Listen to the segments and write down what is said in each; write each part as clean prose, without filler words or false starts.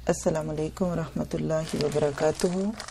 السلام علیکم ورحمۃ اللہ وبرکاتہ۔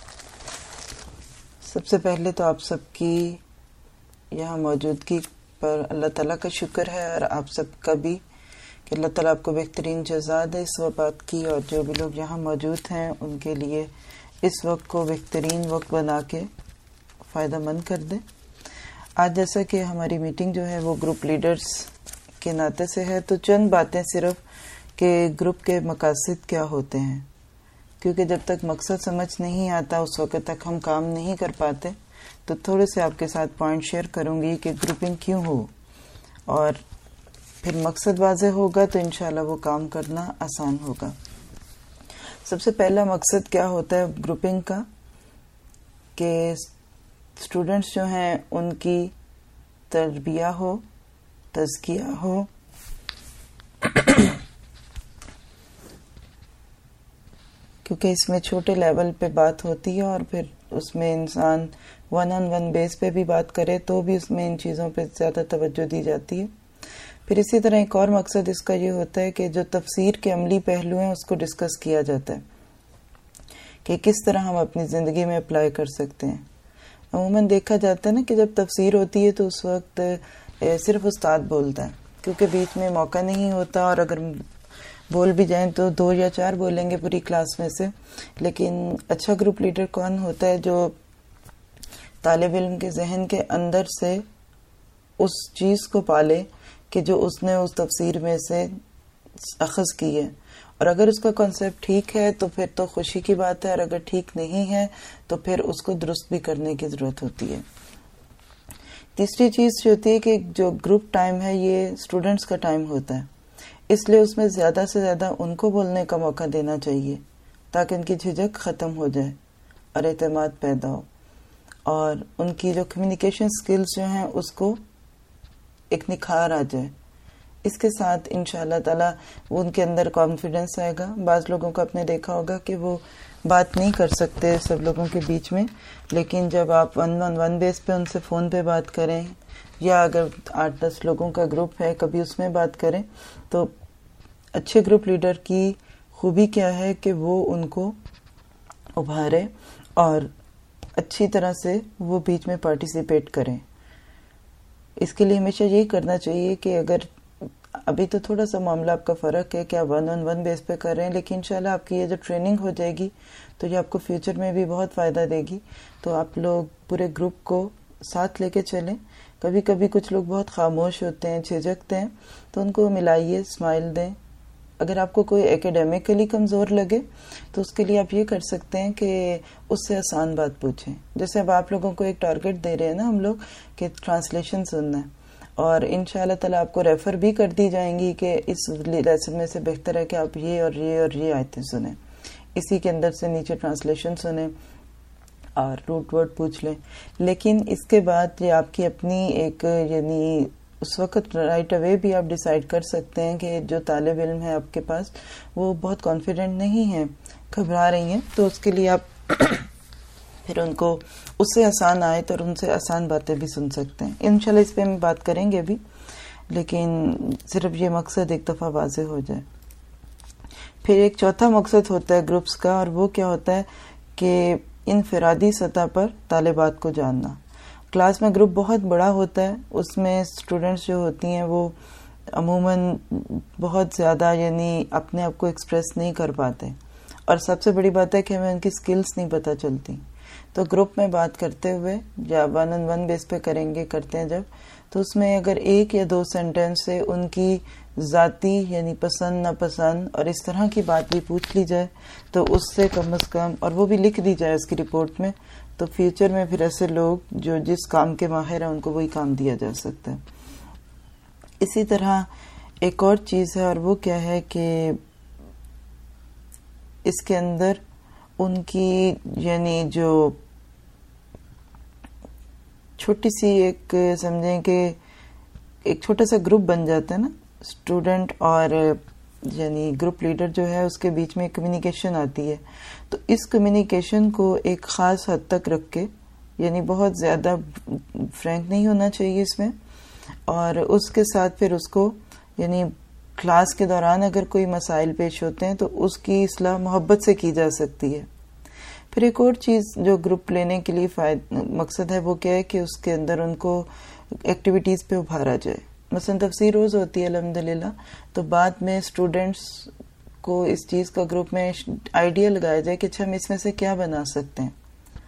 سب سے پہلے تو آپ سب کی یہاں موجودگی پر اللہ تعالیٰ کا شکر ہے، اور آپ سب کا بھی کہ اللہ تعالیٰ آپ کو بہترین جزا دے اس وقت کی، اور جو بھی لوگ یہاں موجود ہیں ان کے لیے اس وقت کو بہترین وقت بنا کے فائدہ مند کر دے۔ آج جیسا کہ ہماری میٹنگ جو ہے وہ گروپ لیڈرز کے ناطے سے ہے، تو چند باتیں صرف کہ گروپ کے مقاصد کیا ہوتے ہیں، کیونکہ جب تک مقصد سمجھ نہیں آتا اس وقت تک ہم کام نہیں کر پاتے۔ تو تھوڑے سے آپ کے ساتھ پوائنٹ شیئر کروں گی کہ گروپنگ کیوں ہو، اور پھر مقصد واضح ہوگا تو انشاءاللہ وہ کام کرنا آسان ہوگا۔ سب سے پہلا مقصد کیا ہوتا ہے گروپنگ کا، کہ اسٹوڈنٹس جو ہیں ان کی تربیہ ہو، تزکیہ ہو، کیونکہ اس میں چھوٹے لیول پہ بات ہوتی ہے، اور پھر اس میں انسان ون آن ون بیس پہ بھی بات کرے تو بھی اس میں ان چیزوں پہ زیادہ توجہ دی جاتی ہے۔ پھر اسی طرح ایک اور مقصد اس کا یہ ہوتا ہے کہ جو تفسیر کے عملی پہلو ہیں اس کو ڈسکس کیا جاتا ہے کہ کس طرح ہم اپنی زندگی میں اپلائی کر سکتے ہیں۔ عموماً دیکھا جاتا ہے نا کہ جب تفسیر ہوتی ہے تو اس وقت صرف استاد بولتا ہے، کیونکہ بیچ میں موقع نہیں ہوتا، اور اگر بول بھی جائیں تو 2 یا 4 بولیں گے پوری کلاس میں سے۔ لیکن اچھا گروپ لیڈر کون ہوتا ہے؟ جو طالب علم کے ذہن کے اندر سے اس چیز کو پالے کہ جو اس نے اس تفسیر میں سے اخذ کی ہے، اور اگر اس کا کانسیپٹ ٹھیک ہے تو پھر تو خوشی کی بات ہے، اور اگر ٹھیک نہیں ہے تو پھر اس کو درست بھی کرنے کی ضرورت ہوتی ہے۔ تیسری چیز جو ہوتی ہے کہ جو گروپ ٹائم ہے یہ اسٹوڈنٹس کا ٹائم ہوتا ہے، اس لیے اس میں زیادہ سے زیادہ ان کو بولنے کا موقع دینا چاہیے تاکہ ان کی جھجک ختم ہو جائے اور اعتماد پیدا ہو، اور ان کی جو کمیونیکیشن سکلز جو ہیں اس کو ایک نکھار آ جائے۔ اس کے ساتھ انشاءاللہ تعالی ان کے اندر کانفیڈنس آئے گا۔ بعض لوگوں کو آپ نے دیکھا ہوگا کہ وہ بات نہیں کر سکتے سب لوگوں کے بیچ میں، لیکن جب آپ ون آن ون بیس پہ ان سے فون پہ بات کریں، یا اگر 8-10 لوگوں کا گروپ ہے کبھی اس میں بات کریں، تو اچھے گروپ لیڈر کی خوبی کیا ہے کہ وہ ان کو ابھارے اور اچھی طرح سے وہ بیچ میں پارٹیسپیٹ کریں۔ اس کے لیے ہمیشہ یہی کرنا چاہیے کہ اگر ابھی تو تھوڑا سا معاملہ آپ کا فرق ہے کہ آپ ون آن ون بیس پہ کر رہے ہیں، لیکن انشاءاللہ آپ کی یہ جو ٹریننگ ہو جائے گی تو یہ آپ کو فیوچر میں بھی بہت فائدہ دے گی۔ تو آپ لوگ پورے گروپ کو ساتھ لے کے چلیں۔ کبھی کبھی کچھ لوگ بہت خاموش ہوتے ہیں، جھجکتے ہیں، تو ان کو ملائیے، اسمائل دیں۔ اگر آپ کو کوئی ایکیڈیمکلی کمزور لگے تو اس کے لیے آپ یہ کر سکتے ہیں کہ اس سے آسان بات پوچھیں۔ جیسے اب آپ لوگوں کو ایک ٹارگٹ دے رہے ہیں نا ہم لوگ کہ ٹرانسلیشن سننا ہے، اور انشاءاللہ تعالیٰ آپ کو ریفر بھی کر دی جائیں گی کہ اس لیسن میں سے بہتر ہے کہ آپ یہ اور یہ اور یہ آیتیں سنیں، اسی کے اندر سے نیچے ٹرانسلیشن سنیں اور روٹ ورڈ پوچھ لیں۔ لیکن اس کے بعد یہ آپ کی اپنی ایک یعنی اس وقت رائٹ اوے بھی آپ ڈیسائیڈ کر سکتے ہیں کہ جو طالب علم ہے آپ کے پاس وہ بہت کانفیڈنٹ نہیں ہے، گھبرا رہی ہیں، تو اس کے لیے آپ پھر ان کو اس سے آسان آئے تو ان سے آسان باتیں بھی سن سکتے ہیں۔ انشاءاللہ اس پہ ہم بات کریں گے بھی، لیکن صرف یہ مقصد ایک دفعہ واضح ہو جائے۔ پھر ایک چوتھا مقصد ہوتا ہے گروپس کا، اور وہ کیا ہوتا ہے کہ انفرادی سطح پر طالبات کو جاننا۔ کلاس میں گروپ بہت بڑا ہوتا ہے، اس میں اسٹوڈنٹس جو ہوتی ہیں وہ عموماً بہت زیادہ یعنی اپنے آپ کو ایکسپریس نہیں کر پاتے، اور سب سے بڑی بات ہے کہ ہمیں ان کی سکلز نہیں پتہ چلتی۔ تو گروپ میں بات کرتے ہوئے یا ون آن ون بیس پہ کرتے ہیں جب، تو اس میں اگر 1 یا 2 سینٹنس سے ان کی ذاتی یعنی پسند ناپسند اور اس طرح کی بات بھی پوچھ لی جائے تو اس سے کم از کم، اور وہ بھی لکھ دی جائے اس کی رپورٹ میں، تو فیوچر میں پھر ایسے لوگ جو جس کام کے ماہر ہیں ان کو وہی کام دیا جا سکتا ہے۔ اسی طرح ایک اور چیز ہے، اور وہ کیا ہے کہ اس کے اندر ان کی یعنی جو چھوٹی سی ایک سمجھیں کہ ایک چھوٹا سا گروپ بن جاتا ہے نا، اسٹوڈنٹ اور یعنی گروپ لیڈر جو ہے اس کے بیچ میں کمیونیکیشن آتی ہے، تو اس کمیونیکیشن کو ایک خاص حد تک رکھ کے، یعنی بہت زیادہ فرینک نہیں ہونا چاہیے اس میں، اور اس کے ساتھ پھر اس کو یعنی کلاس کے دوران اگر کوئی مسائل پیش ہوتے ہیں تو اس کی اصلاح محبت سے کی جا سکتی ہے. پھر ایک اور چیز جو گروپ لینے کے لیے مقصد ہے وہ کیا ہے کہ اس کے اندر ان کو ایکٹیویٹیز پہ ابھارا جائے. مثلا تفسیر روز ہوتی ہے الحمدللہ، تو بعد میں اسٹوڈینٹس کو اس چیز کا گروپ میں آئیڈیا لگایا جائے کہ اچھا ہم اس میں سے کیا بنا سکتے ہیں.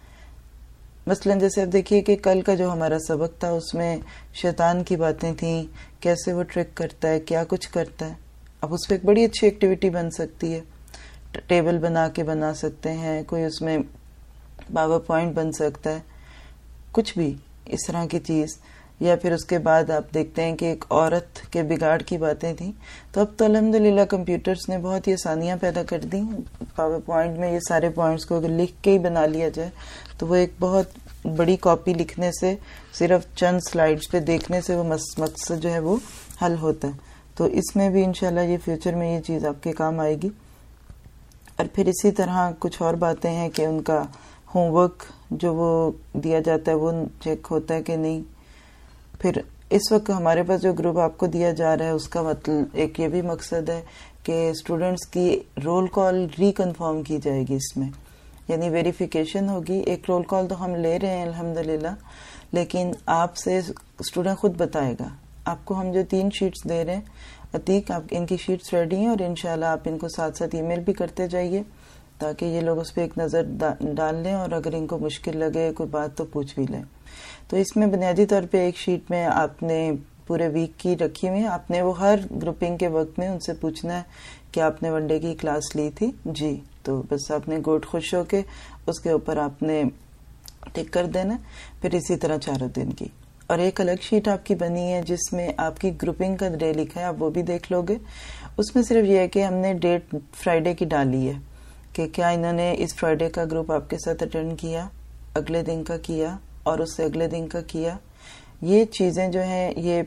مثلا جیسے اب دیکھیے کہ کل کا جو ہمارا سبق تھا اس میں شیطان کی باتیں تھیں، کیسے وہ ٹرک کرتا ہے، کیا کچھ کرتا ہے. اب اس پہ ایک بڑی اچھی ایکٹیویٹی بن سکتی ہے. ٹیبل بنا سکتے ہیں، کوئی اس میں پاور پوائنٹ بن سکتا ہے، کچھ بھی اس طرح کی چیز. یا پھر اس کے بعد آپ دیکھتے ہیں کہ ایک عورت کے بگاڑ کی باتیں تھیں، تو اب تو الحمدللہ کمپیوٹرز نے بہت ہی آسانیاں پیدا کر دی. پاور پوائنٹ میں یہ سارے پوائنٹس کو اگر لکھ کے ہی بنا لیا جائے تو وہ ایک بہت بڑی کاپی لکھنے سے، صرف چند سلائیڈز پہ دیکھنے سے وہ مقصد جو ہے وہ حل ہوتا ہے. تو اس میں بھی انشاءاللہ یہ فیوچر میں یہ چیز آپ کے کام آئے گی. اور پھر اسی طرح کچھ اور باتیں ہیں کہ ان کا ہوم ورک جو وہ دیا جاتا ہے وہ چیک ہوتا ہے کہ نہیں. پھر اس وقت ہمارے پاس جو گروپ آپ کو دیا جا رہا ہے اس کا مطلب ایک یہ بھی مقصد ہے کہ اسٹوڈینٹس کی رول کال ری کنفرم کی جائے گی. اس میں یعنی ویریفیکیشن ہوگی. ایک رول کال تو ہم لے رہے ہیں الحمدللہ، لیکن آپ سے اسٹوڈنٹ خود بتائے گا. آپ کو ہم جو 3 شیٹس دے رہے ہیں، عتیق آپ ان کی شیٹس ریڈی ہیں، اور انشاءاللہ آپ ان کو ساتھ ساتھ ای میل بھی کرتے جائیے تاکہ یہ لوگ اس پہ ایک نظر ڈال لیں، اور اگر ان کو مشکل لگے کوئی بات تو پوچھ بھی لیں. تو اس میں بنیادی طور پہ ایک شیٹ میں آپ نے پورے ویک کی رکھی ہوئی ہے. آپ نے وہ ہر گروپنگ کے وقت میں ان سے پوچھنا ہے کہ آپ نے ون ڈے کی کلاس لی تھی جی، تو بس آپ نے گوٹ خوش ہو کے اس کے اوپر آپ نے ٹک کر دینا. پھر اسی طرح 4 دن کی. اور ایک الگ شیٹ آپ کی بنی ہے جس میں آپ کی گروپنگ کا ڈے لکھا ہے، آپ وہ بھی دیکھ لو گے. اس میں صرف یہ ہے کہ ہم نے ڈیٹ فرائیڈے کی ڈالی ہے کہ کیا انہوں نے اس فرائیڈے کا گروپ آپ کے ساتھ اٹینڈ کیا، اگلے دن کا کیا، اور اس سے اگلے دن کا کیا. یہ چیزیں جو ہیں یہ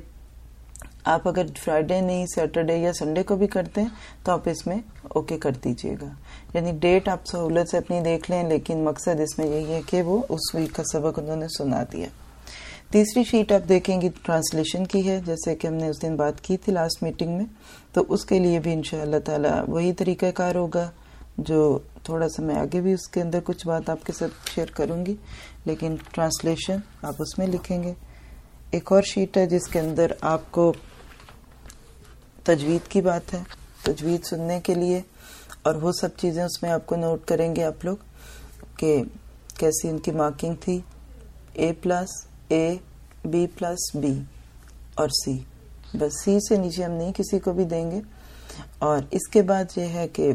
آپ اگر فرائیڈے نہیں سیٹرڈے یا سنڈے کو بھی کرتے ہیں تو آپ اس میں اوکے کر دیجئے گا. یعنی ڈیٹ آپ سہولت سے اپنی دیکھ لیں، لیکن مقصد اس میں یہی ہے کہ وہ اس ویک کا سبق انہوں نے سنا دیا. تیسری شیٹ آپ دیکھیں گی ٹرانسلیشن کی ہے، جیسے کہ ہم نے اس دن بات کی تھی لاسٹ میٹنگ میں. تو اس کے لیے بھی انشاءاللہ تعالی وہی طریقہ کار ہوگا جو تھوڑا سا میں آگے بھی اس کے اندر کچھ بات آپ کے ساتھ شیئر کروں گی، لیکن ٹرانسلیشن آپ اس میں لکھیں گے. ایک اور شیٹ ہے جس کے اندر آپ کو تجوید کی بات ہے، تجوید سننے کے لیے، اور وہ سب چیزیں اس میں آپ کو نوٹ کریں گے آپ لوگ کہ کیسی ان کی مارکنگ تھی. A+, B+, B اور C. بس C سے نیچے ہم نہیں کسی کو بھی دیں گے. اور اس کے بعد یہ ہے کہ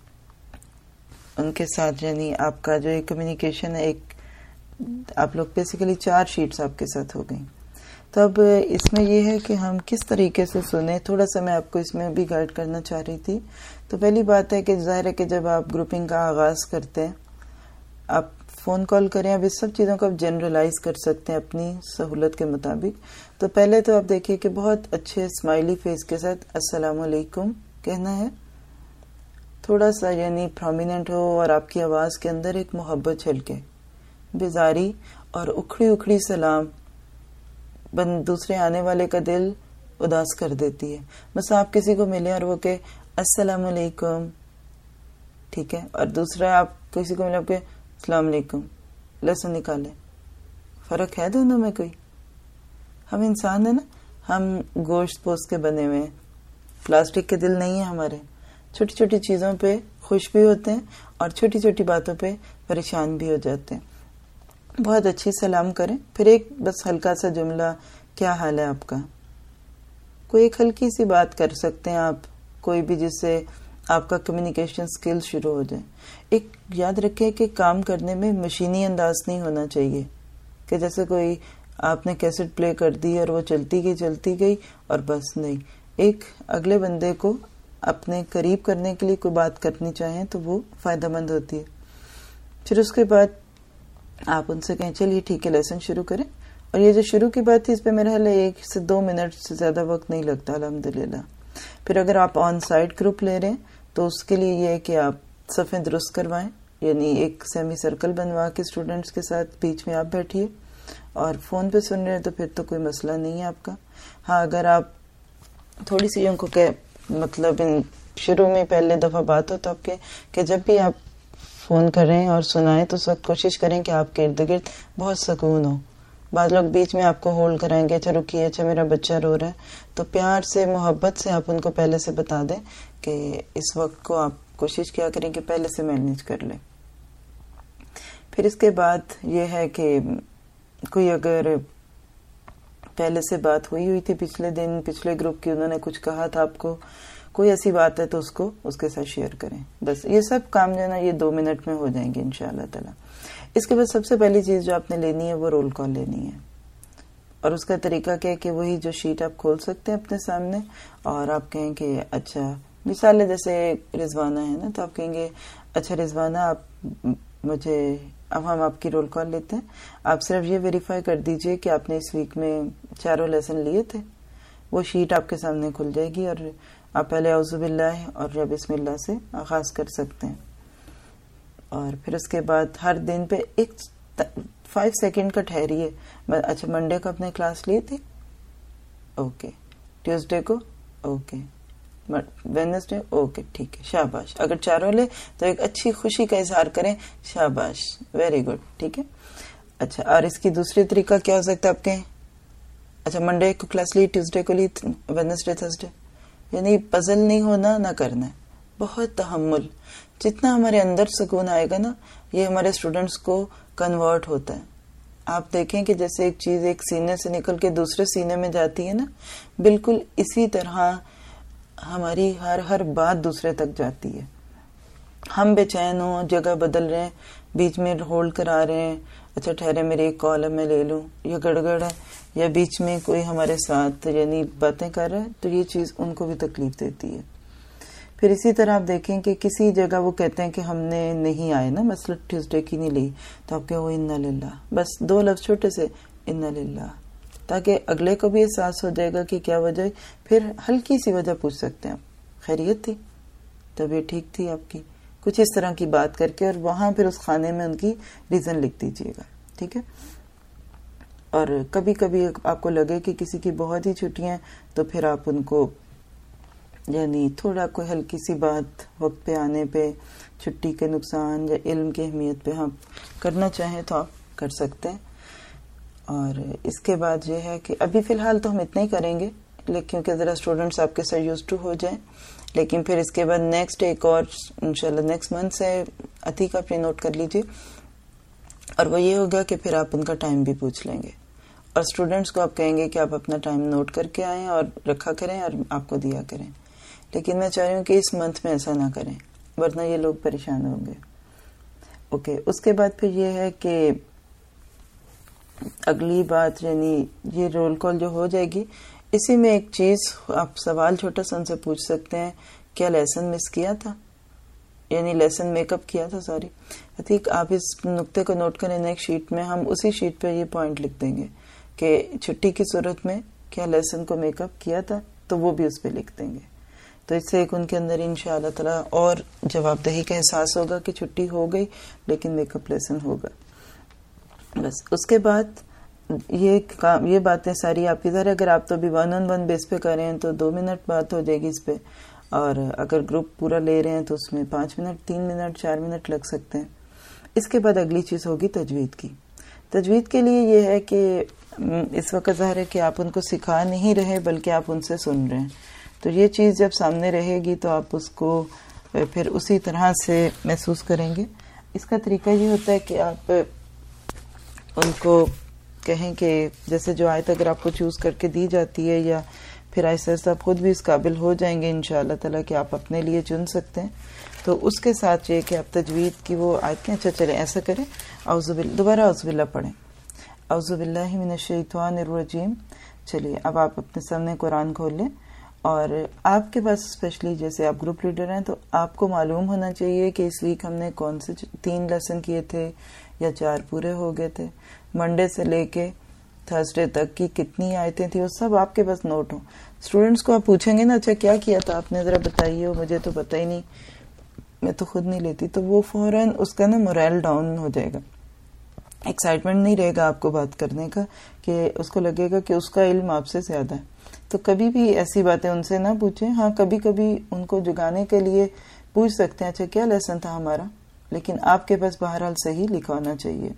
ان کے ساتھ یعنی آپ کا جو کمیونیکیشن ہے، ایک آپ لوگ بیسیکلی 4 شیٹس آپ کے ساتھ ہو گئیں. تو اب اس میں یہ ہے کہ ہم کس طریقے سے سنیں، تھوڑا سا میں آپ کو اس میں بھی گائیڈ کرنا چاہ رہی تھی. تو پہلی بات ہے کہ ظاہر ہے کہ جب آپ گروپنگ کا آغاز کرتے ہیں آپ فون کال کریں. اب اس سب چیزوں کو آپ جنرلائز کر سکتے ہیں اپنی سہولت کے مطابق. تو پہلے تو آپ دیکھیے کہ بہت اچھے اسمائلی فیس کے ساتھ السلام علیکم کہنا ہے، تھوڑا سا یعنی پرومیننٹ ہو، اور آپ کی آواز کے اندر ایک محبت چھلکے. بیزاری اور اکھڑی اکھڑی سلام دوسرے آنے والے کا دل اداس کر دیتی ہے. بس آپ کسی کو ملے اور وہ کہ السلام علیکم، ٹھیک ہے، اور دوسرا آپ کسی کو ملے آپ کہ السلام علیکم، لہسن نکالے. فرق ہے دونوں میں کوئی؟ ہم انسان ہیں نا، ہم گوشت پوست کے بنے ہوئے ہیں، پلاسٹک کے دل نہیں ہیں ہمارے. چھوٹی چھوٹی چیزوں پہ خوش بھی ہوتے ہیں اور چھوٹی چھوٹی باتوں پہ پریشان بھی ہو جاتے ہیں. بہت اچھی سلام کریں. پھر ایک بس ہلکا سا جملہ، کیا حال ہے آپ کا. کوئی ایک ہلکی سی بات کر سکتے ہیں آپ، کوئی بھی جس سے آپ کا کمیونیکیشن سکل شروع ہو جائے. ایک یاد رکھیں کہ کام کرنے میں مشینی انداز نہیں ہونا چاہیے کہ جیسے کوئی آپ نے کیسٹ پلے کر دی اور وہ چلتی گئی اور بس نہیں. ایک اگلے بندے کو اپنے قریب کرنے کے لیے کوئی بات کرنی چاہیں تو وہ فائدہ مند ہوتی ہے. پھر اس کے بعد آپ ان سے کہیں چلیے ٹھیک ہے لیسن شروع کریں. اور یہ جو شروع کی بات تھی اس پہ میرا خیال ہے 1 سے 2 منٹ سے زیادہ وقت نہیں لگتا الحمدللہ. پھر اگر آپ آن سائٹ گروپ لے رہے ہیں تو اس کے لیے یہ ہے کہ آپ صفیں درست کروائیں، یعنی ایک سیمی سرکل بنوا کے اسٹوڈنٹس کے ساتھ بیچ میں آپ بیٹھیے. اور فون پہ سن رہے ہیں تو پھر تو کوئی مسئلہ نہیں ہے آپ کا. ہاں اگر آپ تھوڑی سی ان کو مطلب شروع میں پہلے دفعہ بات ہو تو آپ کے کہ جب بھی آپ فون کریں اور سنائیں تو اس وقت کوشش کریں کہ آپ کے ارد گرد بہت سکون ہو. بعض لوگ بیچ میں آپ کو ہولڈ کرائیں گے, اچھا رکیے, اچھا میرا بچہ رو رہا ہے, تو پیار سے محبت سے آپ ان کو پہلے سے بتا دیں کہ اس وقت کو آپ کوشش کیا کریں کہ پہلے سے مینیج کر لیں. پھر اس کے بعد یہ ہے کہ کوئی اگر پہلے سے بات ہوئی تھی پچھلے دن پچھلے گروپ کی, انہوں نے کچھ کہا تھا آپ کو, کوئی ایسی بات ہے تو اس کو اس کے ساتھ شیئر کریں. بس یہ سب کام جو ہے نا یہ 2 منٹ میں ہو جائیں گے انشاءاللہ تعالی. اس کے بعد سب سے پہلی چیز جو آپ نے لینی ہے وہ رول کال لینی ہے, اور اس کا طریقہ کیا ہے کہ وہی جو شیٹ آپ کھول سکتے ہیں اپنے سامنے اور آپ کہیں کہ اچھا مثال ہے جیسے رضوانہ ہے نا, تو آپ کہیں گے اچھا رضوانہ آپ مجھے, اب ہم آپ کی رول کال لیتے ہیں, آپ صرف یہ ویریفائی کر دیجئے کہ آپ نے اس ویک میں 4 لیسن لیے تھے. وہ شیٹ آپ کے سامنے کھل جائے گی اور آپ پہلے اعوذ باللہ اور بسم اللہ سے آغاز کر سکتے ہیں. اور پھر اس کے بعد ہر دن پہ ایک 5 سیکنڈ کا ٹھہریے. اچھا منڈے کو اپنے کلاس لی تھی, اوکے, ٹیوزڈے کو اوکے, وینسڈے اوکے, ٹھیک ہے, شاباش. اگر 4 لے تو ایک اچھی خوشی کا اظہار کریں, شاباش, ویری گڈ, ٹھیک ہے. اچھا اور اس کی دوسری طریقہ کیا ہو سکتا ہے آپ کہیں, اچھا منڈے کو کلاس لی, ٹیوزڈے کو لی, وینسڈے تھرسڈے, یعنی پزل نہیں ہونا نہ کرنا ہے, بہت تحمل. جتنا ہمارے اندر سکون آئے گا نا یہ ہمارے اسٹوڈنٹس کو کنورٹ ہوتا ہے. آپ دیکھیں کہ جیسے ایک چیز ایک سینے سے نکل کے دوسرے سینے میں جاتی ہے نا, بالکل اسی طرح ہماری ہر بات دوسرے تک جاتی ہے. ہم بے چین ہوں, جگہ بدل رہے ہیں, بیچ میں ہولڈ کرا رہے ہیں, اچھا ٹھہرے میری ایک کال ہے میں لے لوں, یا گڑگڑ ہے, یا بیچ میں کوئی ہمارے ساتھ یعنی باتیں کر رہا ہے, تو یہ چیز ان کو بھی تکلیف دیتی ہے. پھر اسی طرح آپ دیکھیں کہ کسی جگہ وہ کہتے ہیں کہ ہم نے نہیں آئے نا, مثلا ٹیوزڈے کی نہیں لی, تو آپ کہو انا للہ, بس 2 لفظ چھوٹے سے انا للہ, تاکہ اگلے کو بھی احساس ہو جائے گا کہ کیا وجہ ہے. پھر ہلکی سی وجہ پوچھ سکتے ہیں آپ, خیریت تھی, طبیعت ٹھیک تھی آپ کی, کچھ اس طرح کی بات کر کے, اور وہاں پھر اس خانے میں ان کی ریزن لکھ دیجیے گا, ٹھیک ہے. اور کبھی کبھی آپ کو لگے کہ کسی کی بہت ہی چھٹیاں ہیں تو پھر آپ ان کو یعنی تھوڑا کوئی ہلکی سی بات وقت پہ آنے پہ, چھٹی کے نقصان یا علم کی اہمیت پہ ہم کرنا چاہیں تو آپ کر سکتے ہیں. اور اس کے بعد یہ ہے کہ ابھی فی الحال تو ہم اتنا ہی کریں گے, لیکن کیونکہ ذرا اسٹوڈنٹس آپ کے ساتھ یوز ٹو ہو جائیں, لیکن پھر اس کے بعد نیکسٹ ایک اور انشاءاللہ نیکسٹ منتھ سے عتیقہ اپنے نوٹ کر لیجیے, اور وہ یہ ہوگا کہ پھر آپ ان کا ٹائم بھی پوچھ لیں گے, اور اسٹوڈنٹس کو آپ کہیں گے کہ آپ اپنا ٹائم نوٹ کر کے آئیں اور رکھا کریں اور آپ کو دیا کریں. لیکن میں چاہ رہی ہوں کہ اس منتھ میں ایسا نہ کریں, ورنہ یہ لوگ پریشان ہوں گے. اوکے, اس کے بعد پھر یہ ہے کہ اگلی بات یعنی یہ رول کال جو ہو جائے گی, اسی میں ایک چیز آپ سوال چھوٹا سا ان سے پوچھ سکتے ہیں, کیا لیسن مس کیا تھا, یعنی لیسن میک اپ کیا تھا, سوری. ٹھیک, آپ اس نقطے کو نوٹ کریں ایک شیٹ میں, ہم اسی شیٹ پہ یہ پوائنٹ لکھ دیں گے کہ چھٹی کی صورت میں کیا لیسن کو میک اپ کیا تھا, تو وہ بھی اس پہ لکھ دیں گے. تو اس سے ایک ان کے اندر انشاءاللہ تعالی اور جواب دہی کا احساس ہوگا کہ چھٹی ہو گئی لیکن میک اپ لیسن ہوگا. بس اس کے بعد یہ باتیں ساری آپ کی ذرا, اگر آپ تو ابھی 1-on-1 بیس پہ کر رہے ہیں تو 2 منٹ بات ہو جائے گی اس پہ, اور اگر گروپ پورا لے رہے ہیں تو اس میں 5 منٹ 3 منٹ 4 منٹ لگ سکتے ہیں. اس کے بعد اگلی چیز ہوگی تجوید کی. تجوید کے لیے یہ ہے کہ اس وقت ظاہر ہے کہ آپ ان کو سکھا نہیں رہے بلکہ آپ ان سے سن رہے ہیں, تو یہ چیز جب سامنے رہے گی تو آپ اس کو پھر اسی طرح سے محسوس کریں گے. اس کا طریقہ یہ ہوتا ہے کہ آپ ان کو کہیں کہ جیسے جو آیت اگر آپ کو چوز کر کے دی جاتی ہے, یا پھر ایسے آپ خود بھی اس قابل ہو جائیں گے انشاءاللہ تعالیٰ کہ آپ اپنے لیے چن سکتے ہیں, تو اس کے ساتھ یہ کہ آپ تجوید کی وہ آیتیں, اچھا چلیں ایسا کریں, دوبارہ اعوذ باللہ پڑھیں, اعوذ باللہ من الشیطان الرجیم. چلیے اب آپ اپنے سامنے قرآن کھول لیں, اور آپ کے پاس اسپیشلی جیسے آپ گروپ لیڈر ہیں تو آپ کو معلوم ہونا چاہیے کہ اس ویک ہم نے کون سے 3 لیسن کیے تھے یا 4 پورے ہو گئے تھے, منڈے سے لے کے تھرسڈے تک کی کتنی آیتیں تھیں, وہ سب آپ کے پاس نوٹ ہوں. اسٹوڈنٹس کو آپ پوچھیں گے نا, اچھا کیا کیا تھا آپ نے, ذرا بتائیے, مجھے تو پتہ ہی نہیں, میں تو خود نہیں لیتی, تو وہ فوراً اس کا نا مورائل ڈاؤن ہو جائے گا, ایکسائٹمنٹ نہیں رہے گا آپ کو بات کرنے کا, کہ اس کو لگے گا کہ اس کا علم آپ سے زیادہ ہے. تو کبھی بھی ایسی باتیں ان سے نہ پوچھیں. ہاں کبھی کبھی ان کو جگانے کے لیے پوچھ سکتے ہیں اچھا کیا لیسن تھا ہمارا, لیکن آپ کے پاس بہرحال صحیح لکھا ہونا چاہیے.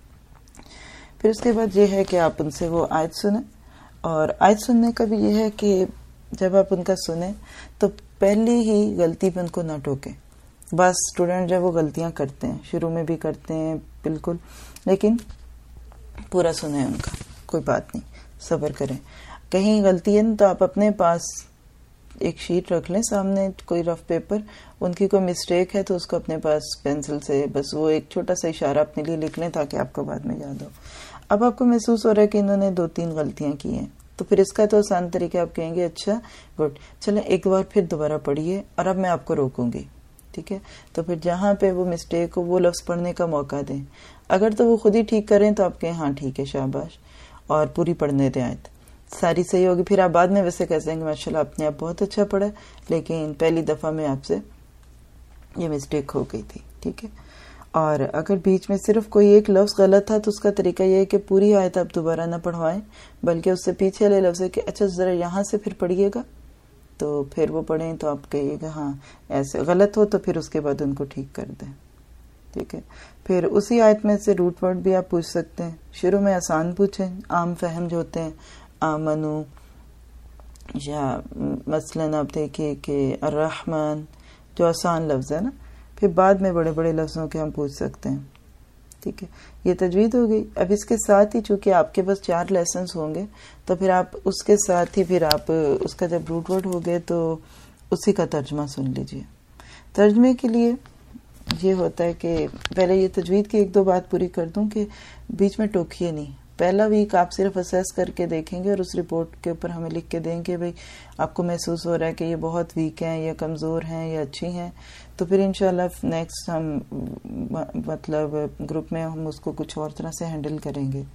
پھر اس کے بعد یہ ہے کہ آپ ان سے وہ آیت سنیں, اور آیت سننے کا بھی یہ ہے کہ جب آپ ان کا سنیں تو پہلی ہی غلطی پہ ان کو نہ ٹوکیں. بعض اسٹوڈنٹ جب وہ غلطیاں کرتے ہیں, شروع میں بھی کرتے ہیں بالکل, لیکن پورا سنیں ان کا, کوئی بات نہیں, صبر کریں. کہیں غلطی ہے نا تو آپ اپنے پاس ایک شیٹ رکھ لیں سامنے, کوئی رف پیپر, ان کی کوئی مسٹیک ہے تو اس کو اپنے پاس پینسل سے بس وہ ایک چھوٹا سا اشارہ اپنے لیے لکھ لیں تاکہ آپ کو بعد میں یاد ہو. اب آپ کو محسوس ہو رہا ہے کہ انہوں نے 2-3 غلطیاں کی ہیں, تو پھر اس کا تو آسان طریقہ آپ کہیں گے اچھا گڈ چلیں ایک بار پھر دوبارہ پڑھیے اور اب میں آپ کو روکوں گی, ٹھیک ہے. تو پھر جہاں پہ وہ مسٹیک ہو وہ لفظ پڑھنے کا موقع دیں. اگر تو وہ خود ہی ٹھیک کریں تو آپ کہیں ہاں ٹھیک ہے شاباش, اور پوری پڑھنے دیں آیت, ساری صحیح ہوگی. پھر آپ بعد میں ویسے کہہ سکیں گے ماشاءاللہ آپ نے بہت اچھا پڑھا, لیکن پہلی دفعہ میں آپ سے یہ مسٹیک ہو گئی تھی, ٹھیک ہے. اور اگر بیچ میں صرف کوئی ایک لفظ غلط تھا تو اس کا طریقہ یہ ہے کہ پوری آیت آپ دوبارہ نہ پڑھوائیں, بلکہ اس سے پیچھے والے لفظ ہے کہ اچھا ذرا یہاں سے پھر پڑھیے گا, تو پھر وہ پڑھیں تو آپ کہیے گا ہاں ایسے غلط ہو تو پھر اس کے بعد ان کو ٹھیک کر دیں, ٹھیک ہے. پھر اسی آیت میں سے روٹ ورڈ بھی آپ پوچھ سکتے ہیں. شروع میں آسان پوچھیں, عام فہم جو ہوتے ہیں, آمنو, یا مثلاً آپ دیکھیے کہ الرحمن جو آسان لفظ ہے نا, پھر بعد میں بڑے بڑے لفظوں کے ہم پوچھ سکتے ہیں, ٹھیک ہے. یہ تجوید ہو گئی. اب اس کے ساتھ ہی چونکہ آپ کے پاس 4 لیسنز ہوں گے تو پھر آپ اس کے ساتھ ہی پھر آپ اس کا جب روٹ ورڈ ہو گئے تو اسی کا ترجمہ سن لیجئے. ترجمے کے لیے یہ ہوتا ہے کہ پہلے یہ تجوید کی 1-2 بات پوری کر دوں کہ بیچ میں ٹوکیے نہیں. پہلا ویک آپ صرف اسیس کر کے دیکھیں گے اور اس رپورٹ کے اوپر ہمیں لکھ کے دیں گے بھئی آپ کو محسوس ہو رہا ہے کہ یہ بہت ویک ہیں یا کمزور ہیں یا اچھی ہیں, تو پھر انشاءاللہ نیکسٹ ہم مطلب گروپ میں ہم اس کو کچھ اور طرح سے ہینڈل کریں گے.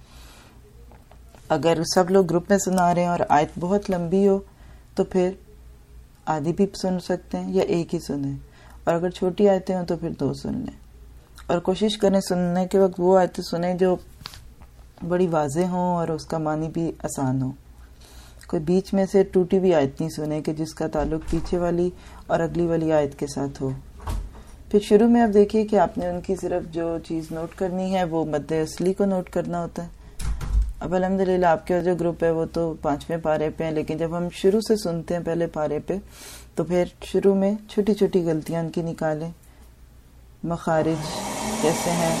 اگر سب لوگ گروپ میں سنا رہے ہیں اور آیت بہت لمبی ہو تو پھر آدھی بھی سن سکتے ہیں یا ایک ہی سنیں, اور اگر چھوٹی آیتیں ہوں تو پھر 2 سن لیں. اور کوشش کریں سننے کے وقت وہ آیتیں سنیں جو بڑی واضح ہوں اور اس کا معنی بھی آسان ہو. کوئی بیچ میں سے ٹوٹی بھی آیت نہیں سنیں کہ جس کا تعلق پیچھے والی اور اگلی والی آیت کے ساتھ ہو. پھر شروع میں آپ دیکھیے کہ آپ نے ان کی صرف جو چیز نوٹ کرنی ہے وہ مد اصلی کو نوٹ کرنا ہوتا ہے. اب الحمدللہ آپ کے جو گروپ ہے وہ تو 5ویں پارے پہ ہیں, لیکن جب ہم شروع سے سنتے ہیں پہلے پارے پہ تو پھر شروع میں چھوٹی چھوٹی غلطیاں ان کی نکالیں. مخارج کیسے ہیں,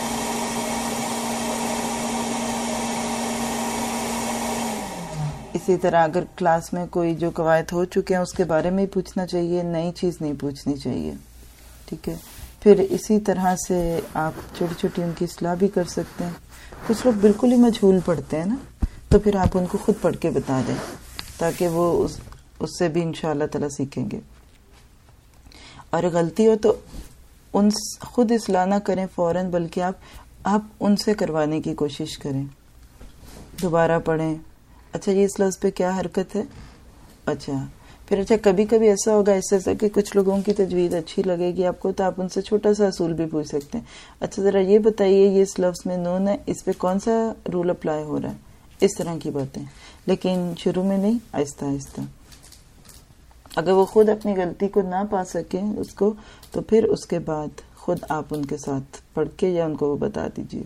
اسی طرح اگر کلاس میں کوئی جو قواعد ہو چکے ہیں اس کے بارے میں ہی پوچھنا چاہیے, نئی چیز نہیں پوچھنی چاہیے, ٹھیک ہے. پھر اسی طرح سے آپ چھوٹی چھوٹی ان کی اصلاح بھی کر سکتے ہیں. کچھ لوگ بالکل ہی مجہول پڑھتے ہیں نا, تو پھر آپ ان کو خود پڑھ کے بتا دیں تاکہ وہ اس سے بھی انشاءاللہ تعالی سیکھیں گے. اور غلطی ہو تو ان خود اصلاح نہ کریں فوراً, بلکہ آپ ان سے کروانے کی کوشش کریں. دوبارہ پڑھیں, اچھا یہ اس لفظ پہ کیا حرکت ہے, اچھا پھر اچھا کبھی کبھی ایسا ہوگا اس سے کہ کچھ لوگوں کی تجوید اچھی لگے گی آپ کو تو آپ ان سے چھوٹا سا اصول بھی پوچھ سکتے ہیں. اچھا ذرا یہ بتائیے یہ اس لفظ میں نون ہے, اس پہ کون سا رول اپلائی ہو رہا ہے, اس طرح کی باتیں. لیکن شروع میں نہیں, آہستہ آہستہ. اگر وہ خود اپنی غلطی کو نہ پا سکیں اس کو, تو پھر اس کے بعد خود آپ ان کے ساتھ پڑھ کے یا ان کو وہ بتا دیجیے.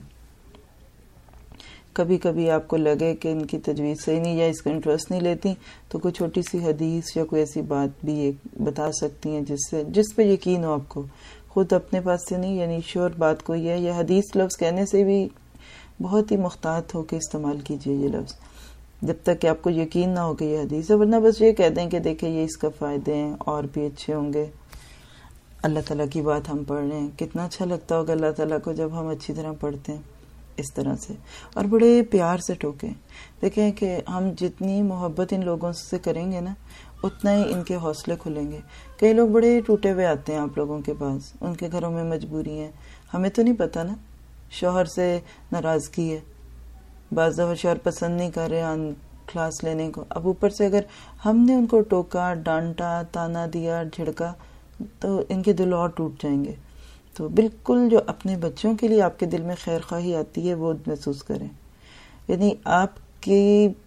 کبھی کبھی آپ کو لگے کہ ان کی تجوید صحیح نہیں یا اس کا انٹرسٹ نہیں لیتی تو کوئی چھوٹی سی حدیث یا کوئی ایسی بات بھی ایک بتا سکتی ہیں جس پہ یقین ہو آپ کو, خود اپنے پاس سے نہیں, یعنی شور بات کوئی ہے. یا حدیث لفظ کہنے سے بھی بہت ہی محتاط ہو کے استعمال کیجئے یہ لفظ, جب تک کہ آپ کو یقین نہ ہو کہ یہ حدیث ہے. ورنہ بس یہ کہہ دیں کہ دیکھیں یہ اس کا فائدے ہیں اور بھی اچھے ہوں گے, اللہ تعالیٰ کی بات ہم پڑھ رہے ہیں. کتنا اچھا لگتا ہوگا اللہ تعالیٰ کو جب ہم اچھی طرح پڑھتے ہیں اس طرح سے, اور بڑے پیار سے ٹوکیں. دیکھیں کہ ہم جتنی محبت ان لوگوں سے کریں گے نا اتنا ہی ان کے حوصلے کھلیں گے. کئی لوگ بڑے ٹوٹے ہوئے آتے ہیں آپ لوگوں کے پاس, ان کے گھروں میں مجبوری ہیں, ہمیں تو نہیں پتا نا, شوہر سے ناراضگی ہے, بعض دفعہ شوہر پسند نہیں کر رہے کلاس لینے کو. اب اوپر سے اگر ہم نے ان کو ٹوکا, ڈانٹا, تانا دیا, جھڑکا تو ان کے دل اور ٹوٹ جائیں گے. تو بالکل جو اپنے بچوں کے لیے آپ کے دل میں خیر خواہی آتی ہے وہ محسوس کریں. یعنی آپ کی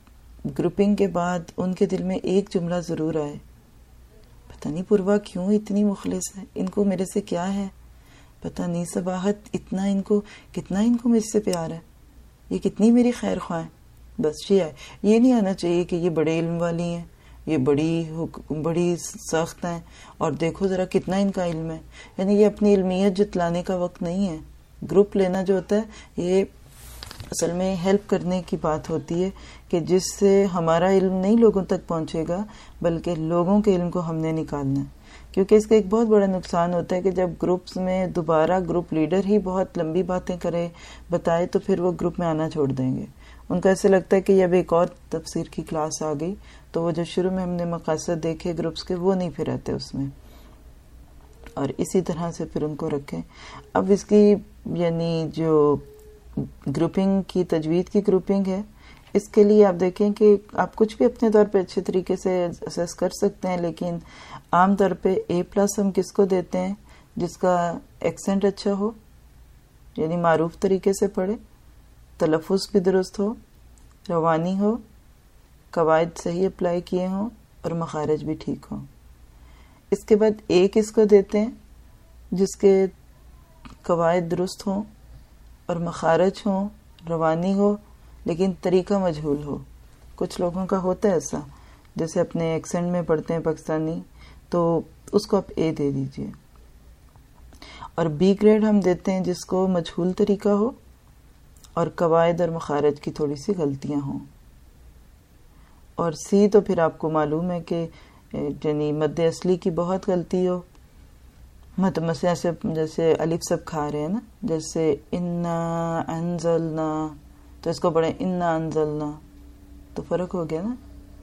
گروپنگ کے بعد ان کے دل میں ایک جملہ ضرور آئے، پتہ نہیں پوروا کیوں اتنی مخلص ہے، ان کو میرے سے کیا ہے، پتہ نہیں صباحت کتنا ان کو مجھ سے پیار ہے، یہ کتنی میری خیر خواہ ہے. بس یہ ہے. یہ نہیں آنا چاہیے کہ یہ بڑے علم والی ہیں، یہ بڑی سخت ہیں، اور دیکھو ذرا کتنا ان کا علم ہے. یعنی یہ اپنی علمیت جتلانے کا وقت نہیں ہے. گروپ لینا جو ہوتا ہے یہ اصل میں ہیلپ کرنے کی بات ہوتی ہے، کہ جس سے ہمارا علم نہیں لوگوں تک پہنچے گا بلکہ لوگوں کے علم کو ہم نے نکالنا ہے. کیونکہ اس کا ایک بہت بڑا نقصان ہوتا ہے کہ جب گروپس میں دوبارہ گروپ لیڈر ہی بہت لمبی باتیں بتائے تو پھر وہ گروپ میں آنا چھوڑ دیں گے. ان کو ایسے لگتا ہے کہ اب ایک اور تفسیر کی کلاس آ گئی، تو وہ جو شروع میں ہم نے مقاصد دیکھے گروپس کے وہ نہیں پھر رہتے اس میں، اور اسی طرح سے پھر ان کو رکھیں. اب اس کی یعنی جو گروپنگ کی تجوید کی گروپنگ ہے، اس کے لیے آپ دیکھیں کہ آپ کچھ بھی اپنے طور پہ اچھے طریقے سے اسیس کر سکتے ہیں، لیکن عام طور پہ A+ ہم کس کو دیتے ہیں؟ جس کا ایکسنٹ اچھا ہو، یعنی معروف طریقے سے پڑھے، تلفظ بھی درست ہو، روانی ہو، قواعد صحیح اپلائی کیے ہوں، اور مخارج بھی ٹھیک ہوں. اس کے بعد A کس کو دیتے ہیں؟ جس کے قواعد درست ہوں اور مخارج ہوں، روانی ہو، لیکن طریقہ مجہول ہو. کچھ لوگوں کا ہوتا ہے ایسا، جیسے اپنے ایکسنٹ میں پڑھتے ہیں پاکستانی، تو اس کو آپ A دے دیجئے. اور B گریڈ ہم دیتے ہیں جس کو مجہول طریقہ ہو اور قواعد اور مخارج کی تھوڑی سی غلطیاں ہوں. اور C تو پھر آپ کو معلوم ہے کہ یعنی مد اصلی کی بہت غلطی ہو، مثلا جیسے الف سب کھا رہے ہیں نا، جیسے انا انزلنا، تو اس کو پڑھیں انا انزلنا، تو فرق ہو گیا نا.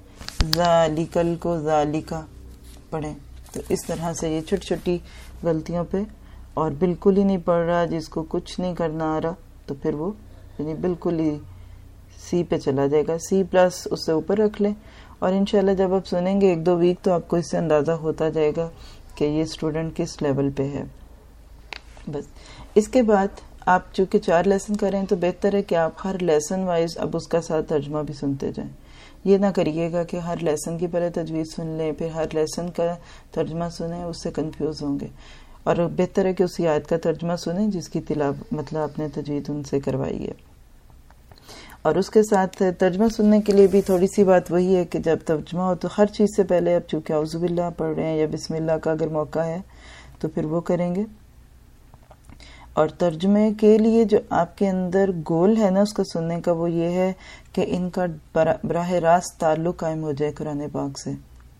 ذالکل کو ذالکا پڑھیں. تو اس طرح سے یہ چھوٹی چھوٹی غلطیوں پہ، اور بالکل ہی نہیں پڑھ رہا جس کو کچھ نہیں کرنا آ رہا، تو پھر وہ یعنی بالکل ہی C پہ چلا جائے گا. C+ اس سے اوپر رکھ لیں، اور انشاءاللہ جب آپ سنیں گے 1-2 ویک تو آپ کو اس سے اندازہ ہوتا جائے گا کہ یہ اسٹوڈنٹ کس لیول پہ ہے. بس اس کے بعد آپ چونکہ 4 لیسن کریں تو بہتر ہے کہ آپ ہر لیسن وائز اب اس کا ساتھ ترجمہ بھی سنتے جائیں. یہ نہ کریے گا کہ ہر لیسن کی پہلے تجوید سن لیں پھر ہر لیسن کا ترجمہ سنیں، اس سے کنفیوز ہوں گے. اور بہتر ہے کہ اسی آیت کا ترجمہ سنیں جس کی تلاوت مطلب آپ نے تجوید ان سے کروائی ہے. اور اس کے ساتھ ترجمہ سننے کے لیے بھی تھوڑی سی بات وہی ہے کہ جب ترجمہ ہو تو ہر چیز سے پہلے اب چونکہ اعوذ باللہ پڑھ رہے ہیں یا بسم اللہ کا اگر موقع ہے تو پھر وہ کریں گے. اور ترجمے کے لیے جو آپ کے اندر گول ہے نا اس کو سننے کا، وہ یہ ہے کہ ان کا براہ راست تعلق قائم ہو جائے قرآن پاک سے.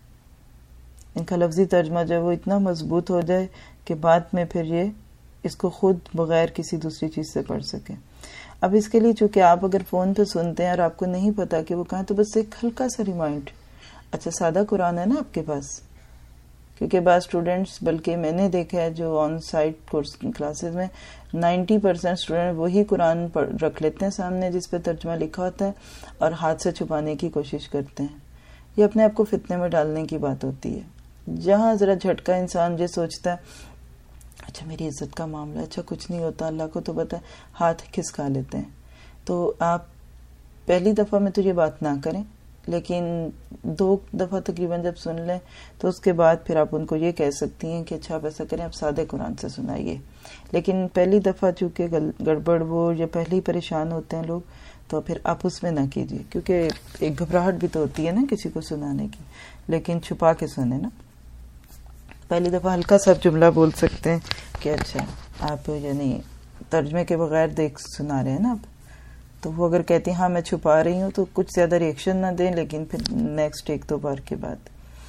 ان کا لفظی ترجمہ جو ہے وہ اتنا مضبوط ہو جائے کہ بعد میں پھر یہ اس کو خود بغیر کسی دوسری چیز سے پڑھ سکیں. اب اس کے لیے چونکہ آپ اگر فون پہ سنتے ہیں اور آپ کو نہیں پتا کہ وہ کہاں، تو بس ایک ہلکا سا ریمائنڈ، اچھا سادہ قرآن ہے نا آپ کے پاس، کیونکہ بعض اسٹوڈینٹس بلکہ میں نے دیکھا ہے جو آن سائٹ کورس کلاسز میں 90% اسٹوڈینٹ وہی قرآن رکھ لیتے ہیں سامنے جس پہ ترجمہ لکھا ہوتا ہے اور ہاتھ سے چھپانے کی کوشش کرتے ہیں. یہ اپنے آپ کو فتنے میں ڈالنے کی بات ہوتی ہے. جہاں ذرا جھٹکا انسان یہ سوچتا ہے اچھا میری عزت کا معاملہ، اچھا کچھ نہیں ہوتا، اللہ کو تو پتہ ہے، ہاتھ کھسکا لیتے ہیں. تو آپ پہلی دفعہ میں تو یہ بات نہ کریں، لیکن 2 دفعہ تقریباً جب سن لیں تو اس کے بعد پھر آپ ان کو یہ کہہ سکتی ہیں کہ اچھا آپ ایسا کریں، آپ سادے قرآن سے سنائیے. لیکن پہلی دفعہ چونکہ گڑبڑ وہ یا پہلے ہی پریشان ہوتے ہیں لوگ، تو پھر آپ اس میں نہ کیجیے، کیونکہ ایک گھبراہٹ بھی تو ہوتی ہے نا کسی کو سنانے کی، لیکن چھپا کے سنیں نا. پہلی دفعہ ہلکا سا جملہ بول سکتے ہیں کہ اچھا آپ یعنی ترجمے کے بغیر دیکھ سنا رہے ہیں نا آپ، تو وہ اگر کہتی ہیں ہاں میں چھپا رہی ہوں تو کچھ زیادہ ریئیکشن نہ دیں، لیکن پھر نیکسٹ 1-2 بار کے بعد.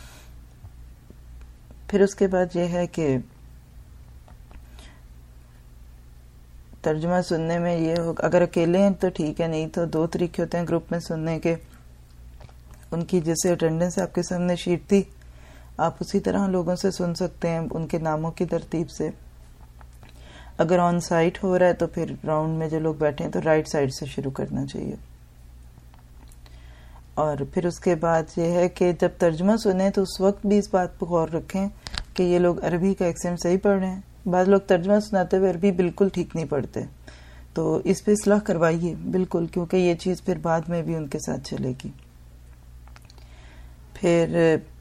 پھر اس کے بعد یہ ہے کہ ترجمہ سننے میں یہ اگر اکیلے ہیں تو ٹھیک ہے، نہیں تو 2 طریقے ہوتے ہیں گروپ میں سننے کے. ان کی جیسے اٹینڈنس آپ کے سامنے شیٹ تھی، آپ اسی طرح لوگوں سے سن سکتے ہیں ان کے ناموں کی ترتیب سے. اگر آن سائٹ ہو رہا ہے تو پھر راؤنڈ میں جو لوگ بیٹھے ہیں تو رائٹ سائڈ سے شروع کرنا چاہیے. اور پھر اس کے بعد یہ ہے کہ جب ترجمہ سنیں تو اس وقت بھی اس بات پر غور رکھیں کہ یہ لوگ عربی کا ایکسنٹ صحیح پڑھ رہے ہیں. بعض لوگ ترجمہ سناتے ہوئے عربی بالکل ٹھیک نہیں پڑھتے، تو اس پہ اصلاح کروائیے بالکل، کیونکہ یہ چیز پھر بعد میں بھی ان کے ساتھ چلے گی. پھر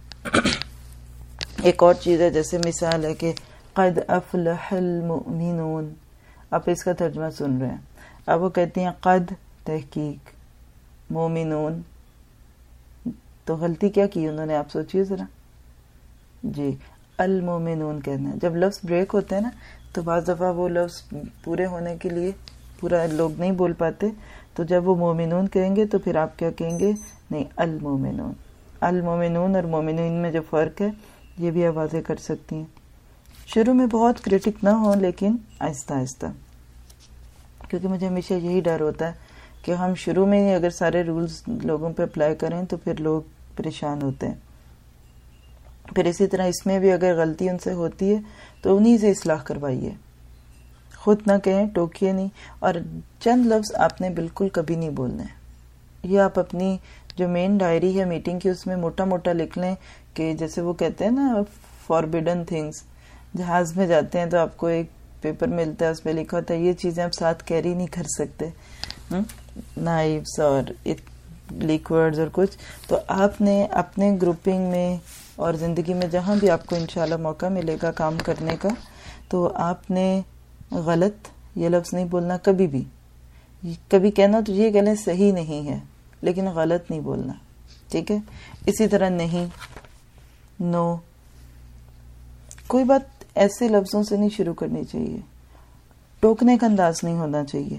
ایک اور چیز ہے، جیسے مثال ہے کہ قد افلح المؤمنون، آپ اس کا ترجمہ سن رہے ہیں، اب وہ کہتی ہیں قد تحقیق مومنون، تو غلطی کیا کی انہوں نے، آپ سوچیے ذرا جی، المومنون کہنا ہے۔ جب لفظ بریک ہوتے ہیں نا تو بعض دفعہ وہ لفظ پورے ہونے کے لیے پورا لوگ نہیں بول پاتے، تو جب وہ مومنون کہیں گے تو پھر آپ کیا کہیں گے، نہیں المومنون۔ المومنون اور مومنین میں جو فرق ہے یہ بھی آپ واضح کر سکتی ہیں۔ شروع میں بہت کریٹک نہ ہوں، لیکن آہستہ آہستہ، کیونکہ مجھے ہمیشہ یہی ڈر ہوتا ہے کہ ہم شروع میں ہی اگر سارے رولز لوگوں پہ اپلائی کریں تو پھر لوگ پریشان ہوتے ہیں۔ پھر اسی طرح اس میں بھی اگر غلطی ان سے ہوتی ہے تو انہی سے اصلاح کروائیے، خود نہ کہیں، ٹوکیے نہیں، اور چند لفظ آپ نے بالکل کبھی نہیں بولنے۔ یہ آپ اپنی جو مین ڈائری ہے میٹنگ کی اس میں موٹا موٹا لکھ لیں کہ جیسے وہ کہتے ہیں نا فاربیڈن تھنگز، جہاز میں جاتے ہیں تو آپ کو ایک پیپر ملتا ہے، اس میں لکھا ہوتا ہے یہ چیزیں آپ ساتھ کیری نہیں کر سکتے، نائفز اور لیکورڈز اور کچھ، تو آپ نے اپنے گروپنگ میں اور زندگی میں جہاں بھی آپ کو انشاءاللہ موقع ملے گا کام کرنے کا، تو آپ نے غلط یہ لفظ نہیں بولنا کبھی بھی۔ کبھی کہنا تو یہ کہنا صحیح نہیں ہے، لیکن غلط نہیں بولنا، ٹھیک ہے؟ اسی طرح نہیں، نو، کوئی بات ایسے لفظوں سے نہیں شروع کرنی چاہیے، ٹوکنے کا انداز نہیں ہونا چاہیے۔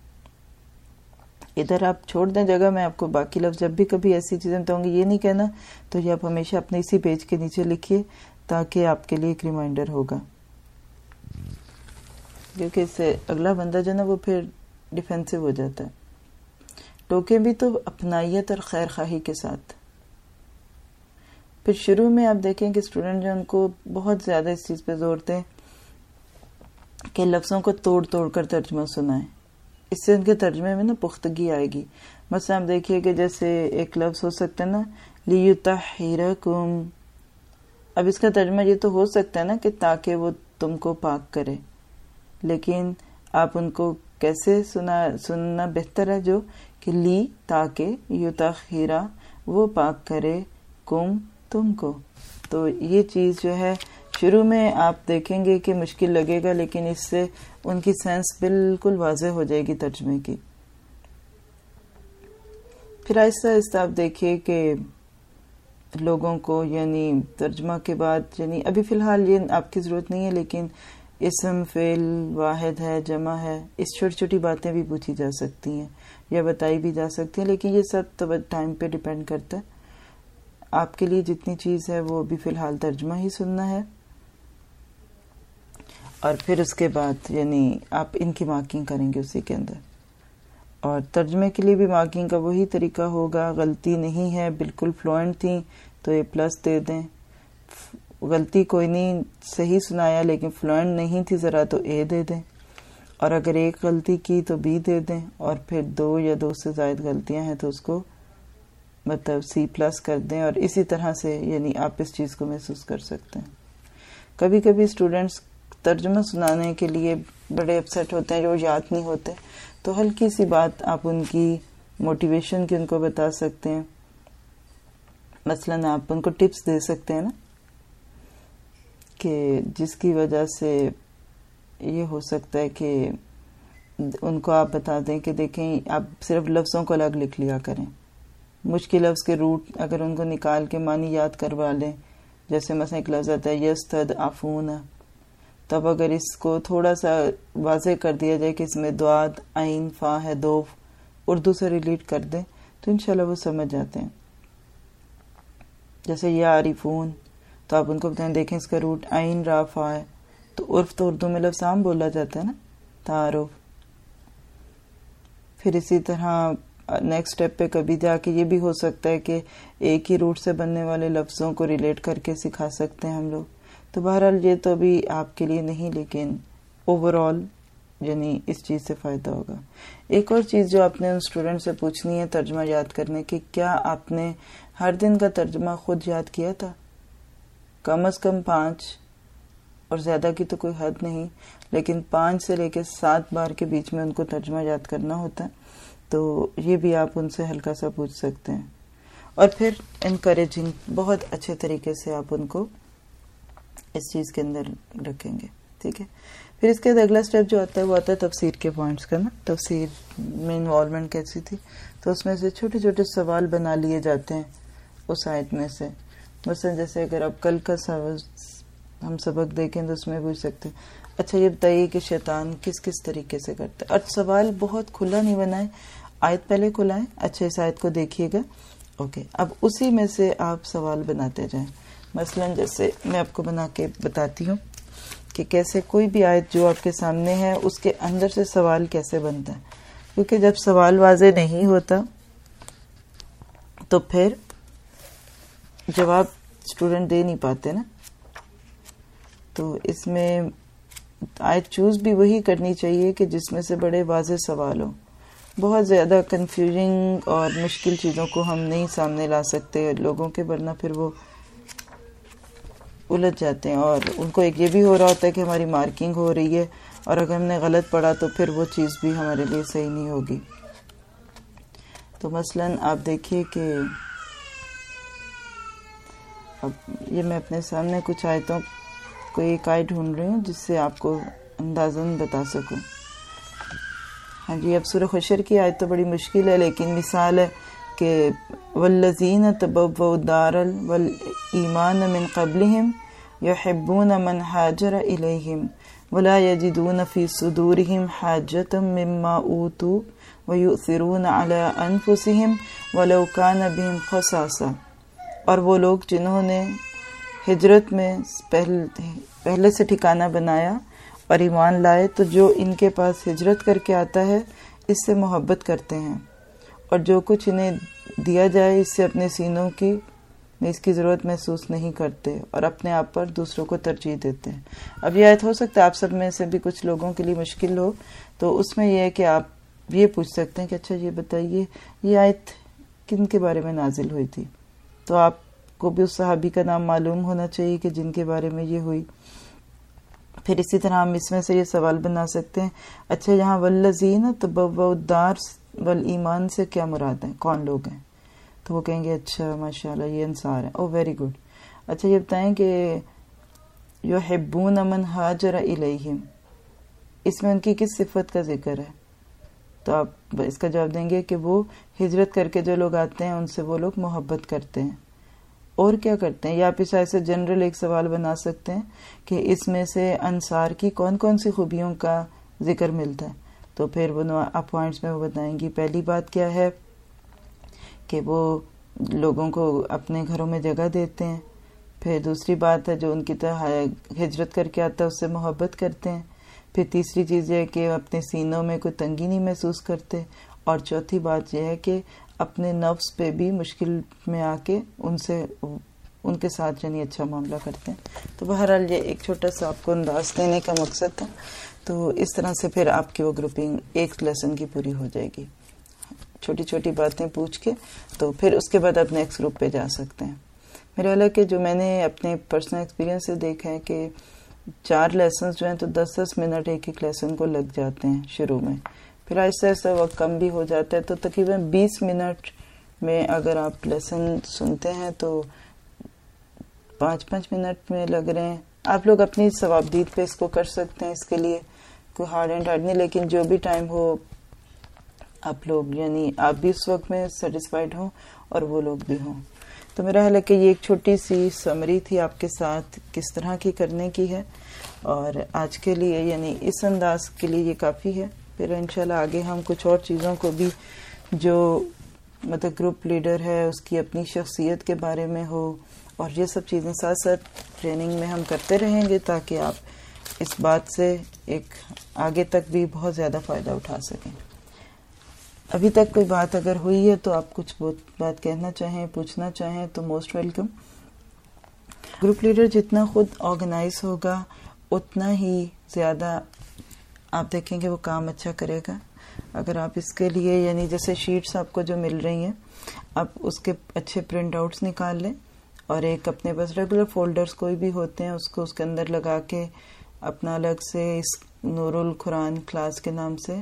ادھر آپ چھوڑ دیں جگہ، میں آپ کو باقی لفظ جب بھی کبھی ایسی چیزیں بتاؤں گی یہ نہیں کہنا، تو یہ آپ ہمیشہ اپنے اسی پیج کے نیچے لکھیے تاکہ آپ کے لیے ایک ریمائنڈر ہوگا، کیونکہ اس سے اگلا بندہ جو نا وہ پھر ڈیفینسو ہو جاتا ہے۔ ٹوکے بھی تو اپنائیت اور خیر خواہی کے ساتھ۔ پھر شروع میں آپ دیکھیں کہ اسٹوڈنٹ جو ان کو بہت زیادہ اس چیز پہ زور دیں کہ لفظوں کو توڑ توڑ کر ترجمہ سنائیں، اس سے ان کے ترجمے میں نا پختگی آئے گی۔ مثلا آپ دیکھیے کہ جیسے ایک لفظ ہو سکتا ہے نا لیطہرکم، اب اس کا ترجمہ یہ تو ہو سکتا ہے نا کہ تاکہ وہ تم کو پاک کرے، لیکن آپ ان کو کیسے سننا بہتر ہے جو کہ لی تاکہ یطہرا وہ پاک کرے کم تم کو۔ تو یہ چیز جو ہے شروع میں آپ دیکھیں گے کہ مشکل لگے گا، لیکن اس سے ان کی سینس بالکل واضح ہو جائے گی ترجمے کی۔ پھر آہستہ آہستہ آپ دیکھیے کہ لوگوں کو یعنی ترجمہ کے بعد، یعنی ابھی فی الحال یہ آپ کی ضرورت نہیں ہے، لیکن اسم فعل واحد ہے جمع ہے، اس چھوٹی چھوٹی باتیں بھی پوچھی جا سکتی ہیں یا بتائی بھی جا سکتی ہیں، لیکن یہ سب تو ٹائم پہ ڈیپینڈ کرتا ہے۔ آپ کے لیے جتنی چیز ہے وہ ابھی فی الحال ترجمہ ہی سننا ہے، اور پھر اس کے بعد یعنی آپ ان کی مارکنگ کریں گے اسی کے اندر، اور ترجمے کے لیے بھی مارکنگ کا وہی طریقہ ہوگا۔ غلطی نہیں ہے، بالکل فلوئنٹ تھی تو A+ دے دیں، غلطی کوئی نہیں، صحیح سنایا لیکن فلوئنٹ نہیں تھی ذرا تو A دے دیں، اور اگر ایک غلطی کی تو B دے دیں، اور پھر 2 یا 2 سے زائد غلطیاں ہیں تو اس کو مطلب C+ کر دیں، اور اسی طرح سے یعنی آپ اس چیز کو محسوس کر سکتے ہیں۔ کبھی کبھی اسٹوڈینٹس ترجمہ سنانے کے لیے بڑے اپسیٹ ہوتے ہیں جو یاد نہیں ہوتے، تو ہلکی سی بات آپ ان کی موٹیویشن کی ان کو بتا سکتے ہیں۔ مثلاً آپ ان کو ٹپس دے سکتے ہیں نا، کہ جس کی وجہ سے یہ ہو سکتا ہے کہ ان کو آپ بتا دیں کہ دیکھیں آپ صرف لفظوں کو الگ لکھ لیا کریں، مشکل لفظ کے روٹ اگر ان کو نکال کے معنی یاد کروا لیں، جیسے مثلا ایک لفظ آتا ہے یستضعفون، تب اگر اس کو تھوڑا سا واضح کر دیا جائے کہ اس میں دواد عین فا ہے، دو اردو سے ریلیٹ کر دیں تو انشاءاللہ وہ سمجھ جاتے ہیں۔ جیسے یعرفون، تو آپ ان کو بتائیں دیکھیں اس کا روٹ عین را فا ہے، تو عرف تو اردو میں لفظ عام بولا جاتا ہے نا، تعارف۔ پھر اسی طرح نیکسٹ اسٹیپ پہ کبھی جا کے یہ بھی ہو سکتا ہے کہ ایک ہی روٹ سے بننے والے لفظوں کو ریلیٹ کر کے سکھا سکتے ہیں ہم لوگ۔ تو بہرحال یہ تو ابھی آپ کے لیے نہیں، لیکن اوور آل یعنی اس چیز سے فائدہ ہوگا۔ ایک اور چیز جو آپ نے ان اسٹوڈنٹ سے پوچھنی ہے ترجمہ یاد کرنے کی، کیا آپ نے ہر دن کا ترجمہ خود یاد کیا تھا؟ کم از کم 5، اور زیادہ کی تو کوئی حد نہیں، لیکن 5 سے لے کے 7 بار کے بیچ میں ان کو ترجمہ یاد کرنا ہوتا ہے، تو یہ بھی آپ ان سے ہلکا سا پوچھ سکتے ہیں۔ اور پھر انکریجنگ، بہت اچھے طریقے سے آپ ان کو اس چیز کے اندر رکھیں گے. ٹھیک ہے. پھر اس کے بعد اگلا سٹیپ جو آتا ہے وہ آتا ہے تفسیر کے پوائنٹس کا نا. تفسیر میں انوالومنٹ کیسی تھی، تو اس میں سے چھوٹے چھوٹے سوال بنا لیے جاتے ہیں اس آیت میں سے. مثلا جیسے اگر آپ کل کا ہم سبق دیکھیں تو اس میں پوچھ سکتے ہیں اچھا یہ بتائیے کہ شیطان کس کس طریقے سے کرتا ہے. اور سوال بہت کھلا نہیں بنائے، آیت پہلے کھلائیں، اچھا اس آیت کو دیکھیے گا. اوکے، اب اسی میں سے آپ سوال بناتے جائیں. مثلا جیسے میں آپ کو بنا کے بتاتی ہوں کہ کیسے کوئی بھی آیت جو آپ کے سامنے ہے اس کے اندر سے سوال کیسے بنتا ہے. کیونکہ جب سوال واضح نہیں ہوتا تو پھر جواب اسٹوڈنٹ دے نہیں پاتے نا. تو اس میں آیت چوز بھی وہی کرنی چاہیے کہ جس میں سے بڑے واضح سوال ہوں. بہت زیادہ کنفیوژنگ اور مشکل چیزوں کو ہم نہیں سامنے لا سکتے لوگوں کے، ورنہ پھر وہ الجھ جاتے ہیں اور ان کو ایک یہ بھی ہو رہا ہوتا ہے کہ ہماری مارکنگ ہو رہی ہے، اور اگر ہم نے غلط پڑھا تو پھر وہ چیز بھی ہمارے لیے صحیح نہیں ہوگی. تو مثلا آپ دیکھیے کہ اب یہ میں اپنے سامنے کچھ آیتوں کو ایک آیت ڈھونڈ رہی ہوں جس سے آپ کو اندازاً بتا سکوں. ہاں جی، اب سورہ حشر کی آیت تو بڑی مشکل ہے، لیکن مثال ہے کہ والذین تبوؤا الدار والایمان من قبلہم یحبون من ہاجر الیہم ولا یجدون فی صدورہم حاجۃ مما اوتوا ویؤثرون علی انفسہم ولو کان بہم خصاصہ. اور وہ لوگ جنہوں نے ہجرت میں پہلے سے ٹھکانہ بنایا اور ایمان لائے، تو جو ان کے پاس ہجرت کر کے آتا ہے اس سے محبت کرتے ہیں، اور جو کچھ انہیں دیا جائے اس سے اپنے سینوں کی اس کی ضرورت محسوس نہیں کرتے اور اپنے آپ پر دوسروں کو ترجیح دیتے ہیں. اب یہ آیت ہو سکتا ہے آپ سب میں سے بھی کچھ لوگوں کے لیے مشکل ہو، تو اس میں یہ ہے کہ آپ یہ پوچھ سکتے ہیں کہ اچھا یہ بتائیے یہ آیت کن کے بارے میں نازل ہوئی تھی. تو آپ کو بھی اس صحابی کا نام معلوم ہونا چاہیے کہ جن کے بارے میں یہ ہوئی. پھر اسی طرح ہم اس میں سے یہ سوال بنا سکتے ہیں اچھا یہاں والذین تبوؤا الدار والایمان سے کیا مراد ہے، کون لوگ ہیں. تو وہ کہیں گے اچھا ماشاءاللہ یہ انصار ہے. Oh very good. اچھا یہ بتائیں کہ یحبون من ہاجر الیہم، اس میں ان کی کس صفت کا ذکر ہے. تو آپ اس کا جواب دیں گے کہ وہ ہجرت کر کے جو لوگ آتے ہیں ان سے وہ لوگ محبت کرتے ہیں. اور کیا کرتے ہیں، یا آپ اس ایسے جنرل ایک سوال بنا سکتے ہیں کہ اس میں سے انصار کی کون کون سی خوبیوں کا ذکر ملتا ہے. تو پھر وہ آپ پوائنٹس میں وہ بتائیں گی. پہلی بات کیا ہے کہ وہ لوگوں کو اپنے گھروں میں جگہ دیتے ہیں. پھر دوسری بات ہے جو ان کی طرح ہجرت کر کے آتا ہے اس سے محبت کرتے ہیں. پھر تیسری چیز یہ ہے کہ اپنے سینوں میں کوئی تنگی نہیں محسوس کرتے. اور چوتھی بات یہ ہے کہ اپنے نفس پہ بھی مشکل میں آ کے ان کے ساتھ یعنی اچھا معاملہ کرتے ہیں. تو بہرحال یہ ایک چھوٹا سا آپ کو انداز دینے کا مقصد تھا. تو اس طرح سے پھر آپ کی وہ گروپنگ ایک لیسن کی پوری ہو جائے گی، چھوٹی چھوٹی باتیں پوچھ کے. تو پھر اس کے بعد آپ نیکسٹ گروپ پہ جا سکتے ہیں. میرا خیال ہے کہ جو میں نے اپنے پرسنل ایکسپیرینس سے دیکھا ہے کہ 4 لیسنز جو ہیں تو 10-10 منٹ ایک لیسن کو لگ جاتے ہیں شروع میں. پھر آہستہ آہستہ وقت کم بھی ہو جاتا ہے. تو تقریباً 20 منٹ میں اگر آپ لیسن سنتے ہیں تو 5-5 منٹ میں لگ رہے ہیں. آپ لوگ اپنی ثوابدید پہ اس کو کر سکتے ہیں، اس کے لیے کوئی ہارڈ اینڈ ہارڈ نہیں، لیکن جو بھی ٹائم ہو آپ لوگ یعنی آپ بھی اس وقت میں سیٹسفائیڈ ہوں اور وہ لوگ بھی ہوں. تو میرا خیال ہے کہ یہ ایک چھوٹی سی سمری تھی آپ کے ساتھ کس طرح کی کرنے کی ہے، اور آج کے لیے یعنی اس انداز کے لیے یہ کافی ہے. پھر انشاءاللہ آگے ہم کچھ اور چیزوں کو بھی جو مطلب گروپ لیڈر ہے اس کی اپنی شخصیت کے بارے میں ہو اور یہ سب چیزیں ساتھ ساتھ ٹریننگ میں ہم کرتے رہیں گے تاکہ آپ اس بات سے ایک آگے تک بھی بہت زیادہ فائدہ اٹھا سکیں. ابھی تک کوئی بات اگر ہوئی ہے تو آپ کچھ بات کہنا چاہیں پوچھنا چاہیں تو موسٹ ویلکم. گروپ لیڈر جتنا خود آرگنائز ہوگا اتنا ہی زیادہ آپ دیکھیں گے وہ کام اچھا کرے گا. اگر آپ اس کے لیے یعنی جیسے شیٹس آپ کو جو مل رہی ہیں آپ اس کے اچھے پرنٹ آؤٹس نکال لیں اور ایک اپنے پاس ریگولر فولڈرز کوئی بھی ہوتے ہیں اس کو اس کے اندر لگا کے اپنا الگ سے اس نور القرآن کلاس کے نام سے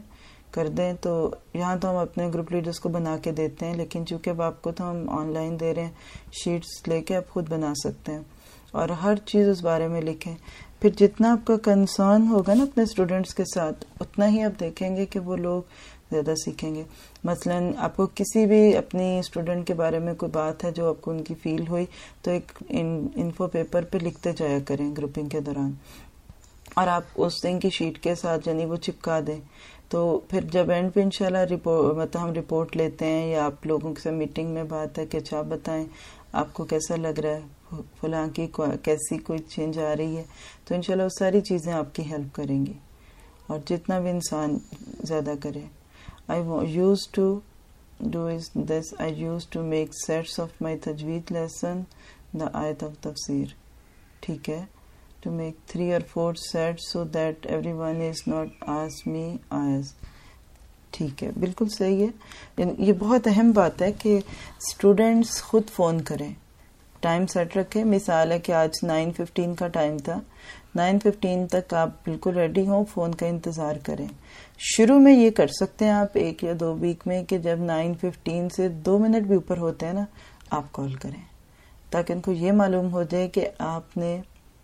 کر دیں. تو یہاں تو ہم اپنے گروپ لیڈرز کو بنا کے دیتے ہیں, لیکن چونکہ اب آپ کو تو ہم آن لائن دے رہے ہیں, شیٹس لے کے آپ خود بنا سکتے ہیں اور ہر چیز اس بارے میں لکھیں. پھر جتنا آپ کا کنسرن ہوگا نا اپنے اسٹوڈنٹس کے ساتھ, اتنا ہی آپ دیکھیں گے کہ وہ لوگ زیادہ سیکھیں گے. مثلا آپ کو کسی بھی اپنی اسٹوڈنٹ کے بارے میں کوئی بات ہے جو آپ کو ان کی فیل ہوئی, تو ایک انفو پیپر پہ لکھتے جایا کریں گروپنگ کے دوران, اور آپ اس دن کی شیٹ کے ساتھ یعنی وہ چپکا دیں. تو پھر جب اینڈ پہ انشاءاللہ ہم رپورٹ لیتے ہیں یا آپ لوگوں کے ساتھ میٹنگ میں بات ہے کہ اچھا آپ بتائیں آپ کو کیسا لگ رہا ہے, فلاں کی کیسی کوئی چینج آ رہی ہے, تو انشاءاللہ وہ ساری چیزیں آپ کی ہیلپ کریں گی. اور جتنا بھی انسان زیادہ کرے. I used to do is this. I used to make sets of my tajweed lesson, the ayat of tafsir. ٹھیک ہے, to make 3 or 4 sets so that everyone is not ask me as. ٹھیک ہے, بالکل صحیح ہے. یہ بہت اہم بات ہے کہ اسٹوڈینٹس خود فون کریں, ٹائم سیٹ رکھیں. مثال ہے کہ آج 9:15 کا ٹائم تھا, 9:15 تک آپ بالکل ریڈی ہوں, فون کا انتظار کریں. شروع میں یہ کر سکتے ہیں آپ 1 یا 2 ویک میں کہ جب 9:15 سے 2 منٹ بھی اوپر ہوتے ہیں نا, آپ کال کریں تاکہ ان کو یہ معلوم ہو جائے کہ آپ نے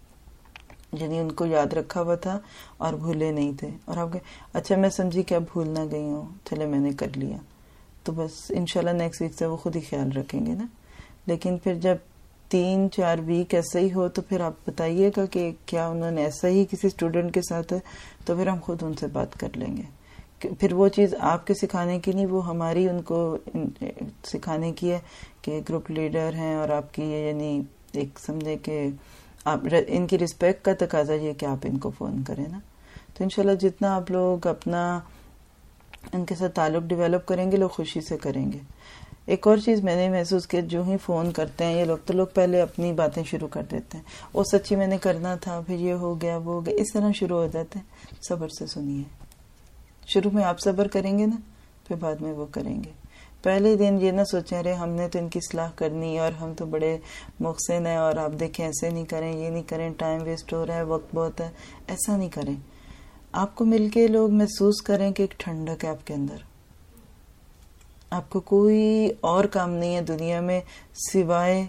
یعنی ان کو یاد رکھا ہوا تھا اور بھولے نہیں تھے. اور آپ کہ اچھا میں سمجھی کہ اب بھول نہ گئی ہوں, چلے میں نے کر لیا, تو بس انشاءاللہ نیکسٹ ویک سے وہ خود ہی خیال رکھیں گے نا. لیکن پھر جب 3-4 ویک ایسا ہی ہو تو پھر آپ بتائیے گا کہ کیا انہوں نے ایسا ہی کسی اسٹوڈنٹ کے ساتھ ہے, تو پھر ہم خود ان سے بات کر لیں گے. پھر وہ چیز آپ کے سکھانے کی نہیں, وہ ہماری ان کو سکھانے کی ہے کہ گروپ لیڈر ہیں اور آپ کی یعنی ایک سمجھے کہ آپ ان کی رسپیکٹ کا تقاضا یہ کہ آپ ان کو فون کریں نا. تو انشاءاللہ جتنا آپ لوگ اپنا ان کے ساتھ تعلق ڈیولپ کریں گے, لوگ خوشی سے کریں گے. ایک اور چیز میں نے محسوس کی, جو ہی فون کرتے ہیں یہ لوگ تو لوگ پہلے اپنی باتیں شروع کر دیتے ہیں, وہ سچی میں نے کرنا تھا, پھر یہ ہو گیا وہ ہو گیا, اس طرح شروع ہو جاتے ہیں. صبر سے سنیے, شروع میں آپ صبر کریں گے نا, پھر بعد میں وہ کریں گے. پہلے دن یہ نہ سوچیں رہے ہم نے تو ان کی اصلاح کرنی اور ہم تو بڑے محسن ہیں اور آپ دیکھیں ایسے نہیں کریں, یہ نہیں کریں, ٹائم ویسٹ ہو رہا ہے, وقت بہت ہے. ایسا نہیں کریں. آپ کو مل کے لوگ محسوس کریں کہ ایک ٹھنڈک ہے آپ کے اندر, آپ کو کوئی اور کام نہیں ہے دنیا میں سوائے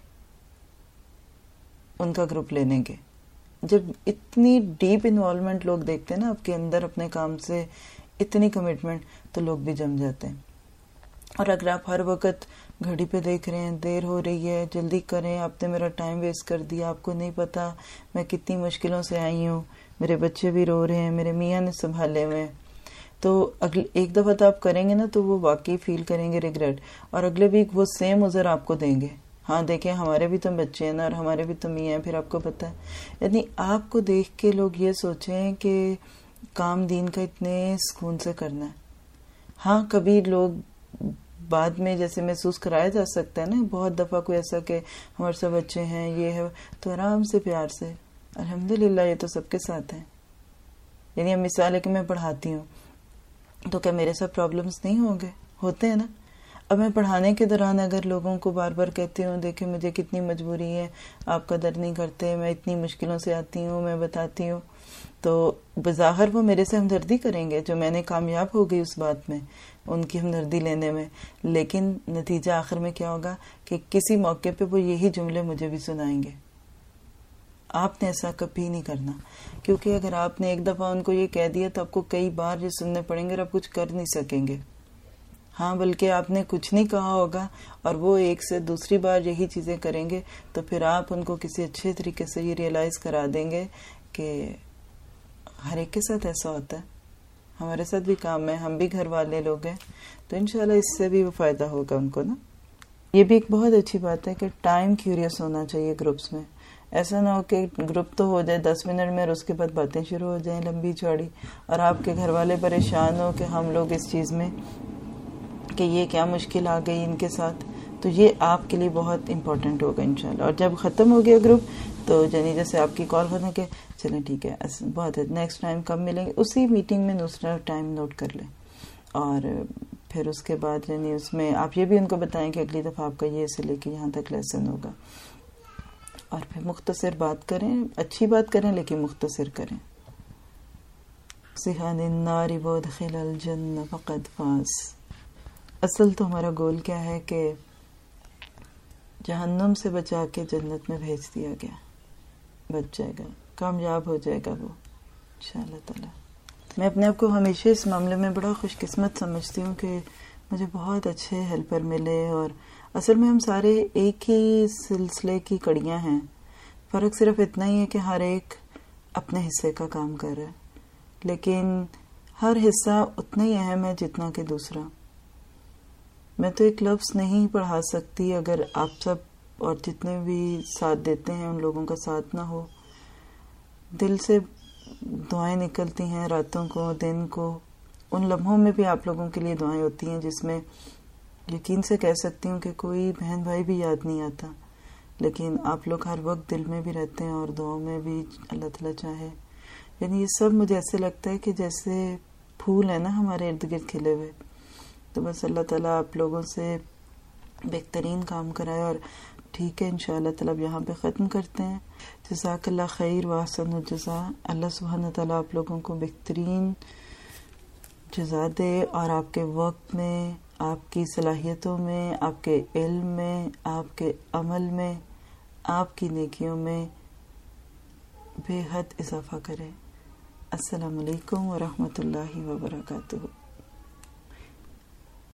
ان کا گروپ لینے کے. جب اتنی ڈیپ انوالومنٹ لوگ دیکھتے ہیں نا آپ کے اندر اپنے کام سے, اتنی کمٹمنٹ, تو لوگ بھی جم جاتے ہیں. اور اگر آپ ہر وقت گھڑی پہ دیکھ رہے ہیں دیر ہو رہی ہے جلدی کریں, آپ نے میرا ٹائم ویسٹ کر دیا, آپ کو نہیں پتا میں کتنی مشکلوں سے آئی ہوں, میرے بچے بھی رو رہے ہیں, میرے میاں نے سنبھالے ہوئے ہیں, تو ایک دفعہ تو آپ کریں گے نا تو وہ واقعی فیل کریں گے ریگریٹ, اور اگلے ویک وہ سیم عذر آپ کو دیں گے, ہاں دیکھیں ہمارے بھی تو بچے ہیں نا اور ہمارے بھی تو میاں ہیں, پھر آپ کو پتا ہے. یعنی آپ کو دیکھ کے لوگ یہ سوچیں کہ کام دین کا اتنے سکون سے کرنا ہے. ہاں کبھی لوگ بعد میں جیسے محسوس کرایا جا سکتا ہے نا, بہت دفعہ کوئی ایسا کہ ہمارے سب بچے ہیں یہ ہے, تو آرام سے پیار سے الحمدللہ یہ تو سب کے ساتھ ہے. یعنی اب مثال ہے کہ میں پڑھاتی ہوں تو کیا میرے ساتھ پرابلمز نہیں ہوں گے, ہوتے ہیں نا. اب میں پڑھانے کے دوران اگر لوگوں کو بار بار کہتی ہوں دیکھیں مجھے کتنی مجبوری ہے, آپ قدر نہیں کرتے, میں اتنی مشکلوں سے آتی ہوں, میں بتاتی ہوں, تو بظاہر وہ میرے سے ہمدردی کریں گے, جو میں نے کامیاب ہو گئی اس بات میں ان کی ہمدردی لینے میں. لیکن نتیجہ آخر میں کیا ہوگا کہ کسی موقع پہ وہ یہی جملے مجھے بھی سنائیں گے. آپ نے ایسا کبھی نہیں کرنا, کیونکہ اگر آپ نے ایک دفعہ ان کو یہ کہہ دیا تو آپ کو کئی بار یہ سننے پڑیں گے اور آپ کچھ کر نہیں سکیں گے. ہاں بلکہ آپ نے کچھ نہیں کہا ہوگا اور وہ ایک سے دوسری بار یہی چیزیں کریں گے, تو پھر آپ ان کو کسی اچھے طریقے سے یہ ریئلائز کرا دیں گے کہ ہر ایک کے ساتھ ایسا ہوتا ہے, ہمارے ساتھ بھی کام ہے, ہم بھی گھر والے لوگ ہیں, تو انشاءاللہ اس سے بھی وہ فائدہ ہوگا ان کو نا. یہ بھی ایک بہت اچھی بات ہے کہ ٹائم کیوریس ہونا چاہیے گروپس میں. ایسا نہ ہو کہ گروپ تو ہو جائے 10 منٹ میں اور اس کے بعد باتیں شروع ہو جائیں لمبی چوڑی, اور آپ کے گھر والے پریشان ہو کہ ہم لوگ اس چیز میں کہ یہ کیا مشکل آ گئی ان کے ساتھ. تو یہ آپ کے لیے بہت امپورٹنٹ ہوگا انشاءاللہ. اور جب ختم ہو گیا گروپ تو یعنی جیسے آپ کی کال ختم کہ چلیں ٹھیک ہے بہت ہے, نیکسٹ ٹائم کب ملیں گے, اسی میٹنگ میں دوسرا ٹائم نوٹ کر لیں. اور پھر اس کے بعد یعنی اس میں آپ یہ بھی ان کو بتائیں کہ اگلی دفعہ آپ کا یہ سے لے کے یہاں تک لیسن ہوگا. اور پھر مختصر بات کریں, اچھی بات کریں لیکن مختصر کریں. زحان النار وادخل الجنہ فقد فاز. اصل تو ہمارا گول کیا ہے کہ جہنم سے بچا کے جنت میں بھیج دیا گیا، بچ جائے گا، کامیاب ہو جائے گا وہ انشاءاللہ تعالی. میں اپنے آپ کو ہمیشہ اس معاملے میں بڑا خوش قسمت سمجھتی ہوں کہ مجھے بہت اچھے ہیلپر ملے، اور اصل میں ہم سارے ایک ہی سلسلے کی کڑیاں ہیں. فرق صرف اتنا ہی ہے کہ ہر ایک اپنے حصے کا کام کر رہا ہے، لیکن ہر حصہ اتنا ہی اہم ہے جتنا کہ دوسرا. میں تو ایک لفظ نہیں پڑھا سکتی اگر آپ سب اور جتنے بھی ساتھ دیتے ہیں ان لوگوں کا ساتھ نہ ہو. دل سے دعائیں نکلتی ہیں راتوں کو، دن کو. ان لمحوں میں بھی آپ لوگوں کے لیے دعائیں ہوتی ہیں جس میں یقین سے کہہ سکتی ہوں کہ کوئی بہن بھائی بھی یاد نہیں آتا، لیکن آپ لوگ ہر وقت دل میں بھی رہتے ہیں اور دعاؤں میں بھی اللہ تعالیٰ چاہے. یعنی یہ سب مجھے ایسے لگتا ہے کہ جیسے پھول ہیں نا ہمارے ارد گرد کھلے ہوئے. تو بس اللہ تعالیٰ آپ لوگوں سے بہترین کام کرائے. اور ٹھیک ہے انشاءاللہ تعالیٰ اب یہاں پہ ختم کرتے ہیں. جزاک اللہ خیر واحسن الجزا. اللہ سبحانہ تعالیٰ آپ لوگوں کو بہترین جزا دے، اور آپ کے وقت میں، آپ کی صلاحیتوں میں، آپ کے علم میں، آپ کے عمل میں، آپ کی نیکیوں میں بے حد اضافہ کرے. السلام علیکم ورحمۃ اللہ وبرکاتہ.